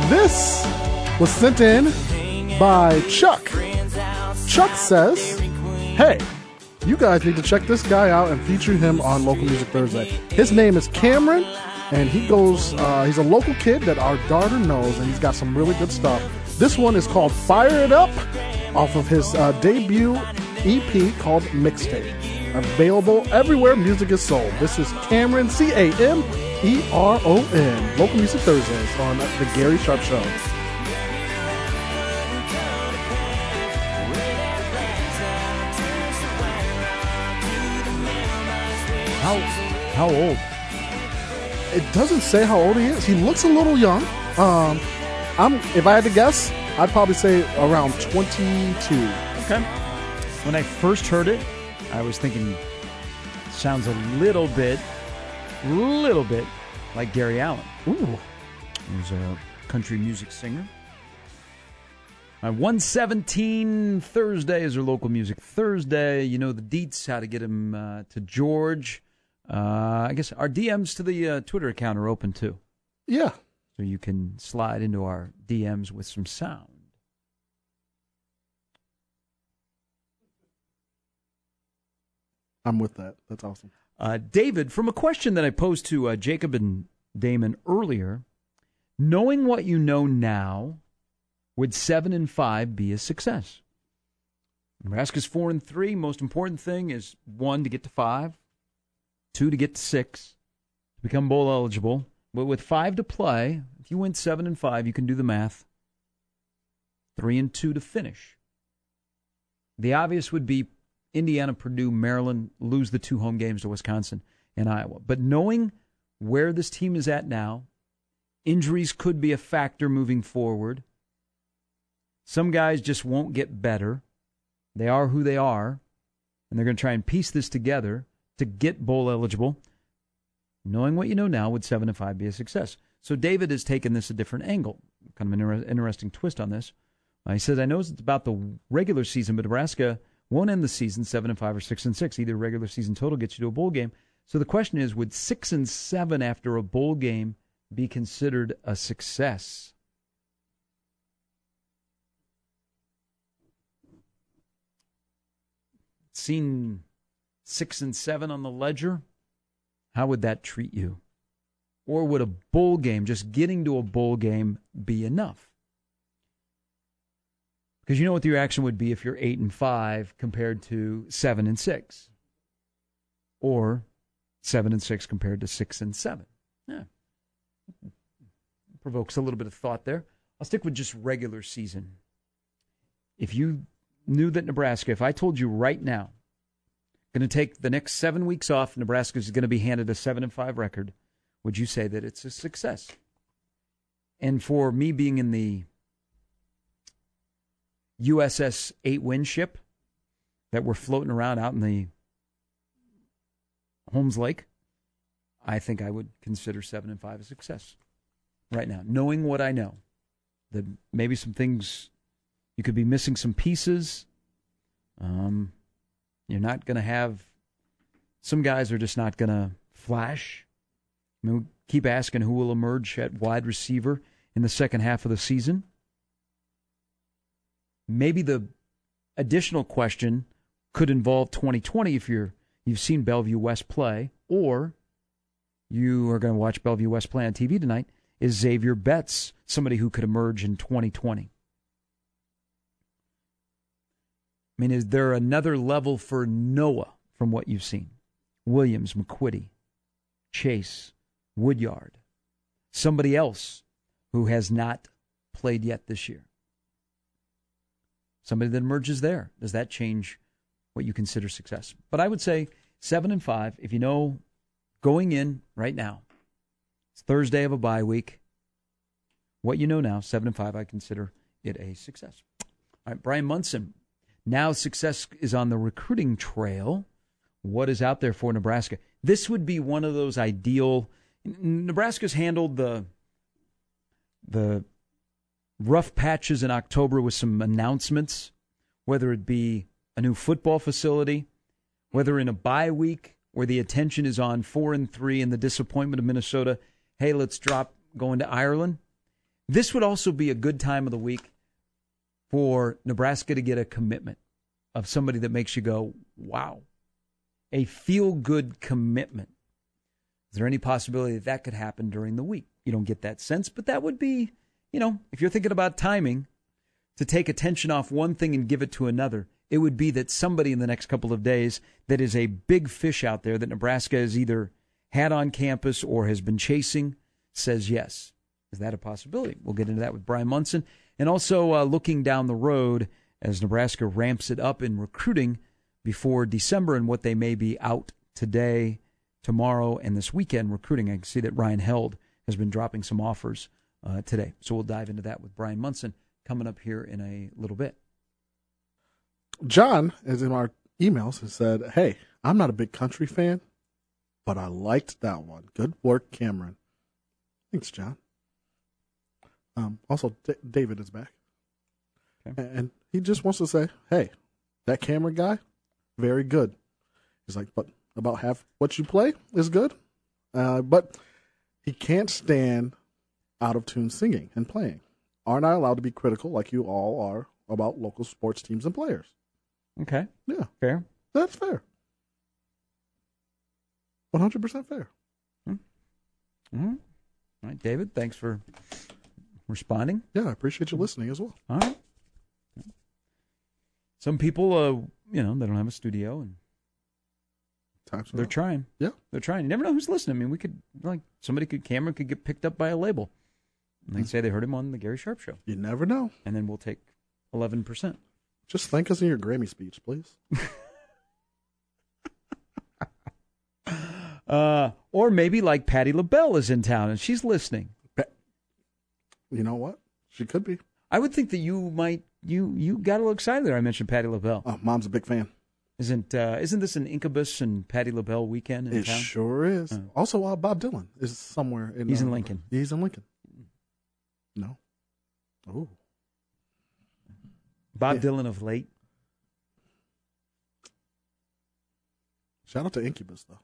This was sent in by Chuck. Chuck says, hey, you guys need to check this guy out and feature him on Local Music Thursday. His name is Cameron, and he's a local kid that our daughter knows, and he's got some really good stuff. This one is called Fire It Up, off of his debut EP called Mixtape. Available everywhere music is sold. This is Cameron, Cameron, Local Music Thursdays on The Gary Sharp Show. How old? It doesn't say how old he is. He looks a little young. If I had to guess, I'd probably say around 22. Okay. When I first heard it, I was thinking, sounds a little bit like Gary Allan. Ooh. He's a country music singer. 117 Thursday is our Local Music Thursday. You know the deets, how to get him to George. I guess our DMs to the Twitter account are open too. Yeah. So you can slide into our DMs with some sound. I'm with that. That's awesome. David, from a question that I posed to Jacob and Damon earlier, knowing what you know now, would 7-5 be a success? Nebraska's 4-3. Most important thing is 1, to get to 5, 2, to get to 6, to become bowl eligible. But with 5 to play, if you win 7-5, you can do the math. 3-2 to finish. The obvious would be Indiana, Purdue, Maryland, lose the 2 home games to Wisconsin and Iowa. But knowing where this team is at now, injuries could be a factor moving forward. Some guys just won't get better. They are who they are, and they're going to try and piece this together to get bowl eligible. Knowing what you know now, would 7-5 be a success? So David has taken this a different angle, kind of an interesting twist on this. He says, I know it's about the regular season, but Nebraska won't end the season 7-5 or 6-6. Either regular season total gets you to a bowl game. So the question is, would 6-7 after a bowl game be considered a success? Seen 6-7 on the ledger, how would that treat you? Or would a bowl game, just getting to a bowl game, be enough? Because you know what the reaction would be if you're 8-5 compared to 7-6, or 7-6 compared to 6-7. Yeah, provokes a little bit of thought there. I'll stick with just regular season. If you knew that Nebraska, if I told you right now, going to take the next 7 weeks off, Nebraska is going to be handed a 7-5 record, would you say that it's a success? And for me being in the USS 8-win ship that we're floating around out in the Holmes Lake, I think I would consider 7-5 a success right now. Knowing what I know, that maybe some things, you could be missing some pieces. You're not going to have, some guys are just not going to flash. I mean, we keep asking who will emerge at wide receiver in the second half of the season. Maybe the additional question could involve 2020 if you've seen Bellevue West play, or you are going to watch Bellevue West play on TV tonight. Is Xavier Betts somebody who could emerge in 2020? I mean, is there another level for Noah from what you've seen? Williams, McQuitty, Chase, Woodyard, somebody else who has not played yet this year. Somebody that emerges there. Does that change what you consider success? But I would say 7-5, if you know going in right now, it's Thursday of a bye week, what you know now, 7-5, I consider it a success. All right, Brian Munson. Now success is on the recruiting trail. What is out there for Nebraska? This would be one of those ideal. Nebraska's handled the rough patches in October with some announcements, whether it be a new football facility, whether in a bye week where the attention is on 4-3 and the disappointment of Minnesota. Hey, let's drop going to Ireland. This would also be a good time of the week for Nebraska to get a commitment of somebody that makes you go, wow, a feel-good commitment. Is there any possibility that that could happen during the week? You don't get that sense, but that would be, if you're thinking about timing, to take attention off one thing and give it to another, it would be that somebody in the next couple of days that is a big fish out there that Nebraska has either had on campus or has been chasing says yes. Is that a possibility? We'll get into that with Brian Munson. And also looking down the road as Nebraska ramps it up in recruiting before December and what they may be out today, tomorrow, and this weekend recruiting. I can see that Ryan Held has been dropping some offers today. So we'll dive into that with Brian Munson coming up here in a little bit. John is in our emails and said, hey, I'm not a big country fan, but I liked that one. Good work, Cameron. Thanks, John. Also, David is back. Okay. And he just wants to say, hey, that Cameron guy, very good. He's like, but about half what you play is good. But he can't stand out-of-tune singing and playing. Aren't I allowed to be critical like you all are about local sports teams and players? Okay. Yeah. Fair. That's fair. 100% fair. Mm-hmm. All right, David, thanks for responding. Yeah, I appreciate you listening as well. All right. Some people, they don't have a studio, and they're trying. Yeah. They're trying. You never know who's listening. I mean, Cameron could get picked up by a label. And they'd say they heard him on the Gary Sharp Show. You never know. And then we'll take 11%. Just thank us in your Grammy speech, please. Or maybe like Patti LaBelle is in town and she's listening. You know what? She could be. I would think that you might. You got a little excited there. I mentioned Patti LaBelle. Oh, Mom's a big fan. Isn't this an Incubus and Patti LaBelle weekend in town? It sure is. Also, Bob Dylan is somewhere in. He's in Lincoln. He's in Lincoln. No. Oh. Bob Dylan of late. Shout out to Incubus, though.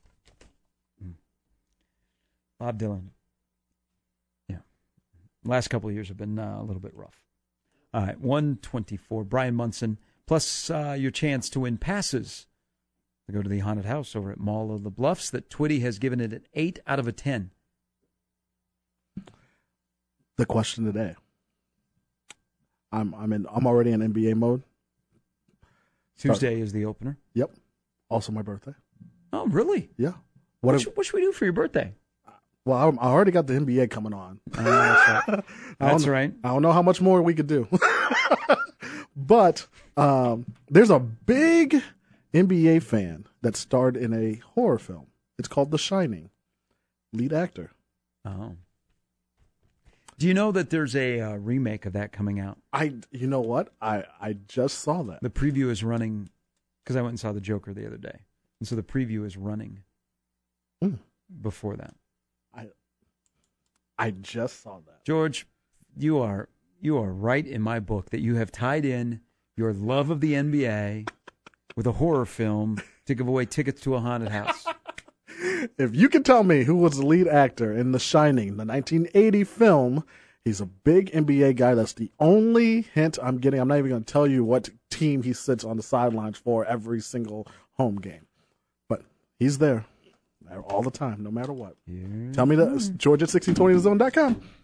Bob Dylan. Yeah. Last couple of years have been a little bit rough. All right, 124. Brian Munson, plus your chance to win passes to go to the haunted house over at Mall of the Bluffs that Twitty has given it an 8 out of 10. The question today. I'm already in NBA mode. Tuesday is the opener. Yep. Also my birthday. Oh, really? Yeah. What should we do for your birthday? Well, I already got the NBA coming on. That's right. That's right. I don't know how much more we could do. But there's a big NBA fan that starred in a horror film. It's called The Shining. Lead actor. Oh. Do you know that there's a remake of that coming out? You know what? I just saw that. The preview is running, because I went and saw The Joker the other day. And so the preview is running before that. I just saw that. George, you are right in my book that you have tied in your love of the NBA with a horror film to give away tickets to a haunted house. If you can tell me who was the lead actor in The Shining, the 1980 film, he's a big NBA guy. That's the only hint I'm getting. I'm not even going to tell you what team he sits on the sidelines for every single home game. But he's there all the time, no matter what. Tell me that. George at 1620thezone.com.